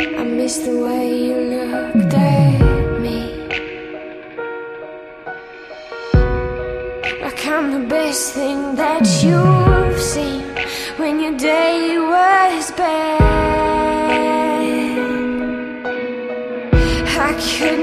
I miss the way you looked at me, like I'm the best thing that you've seen when your day was bad. I could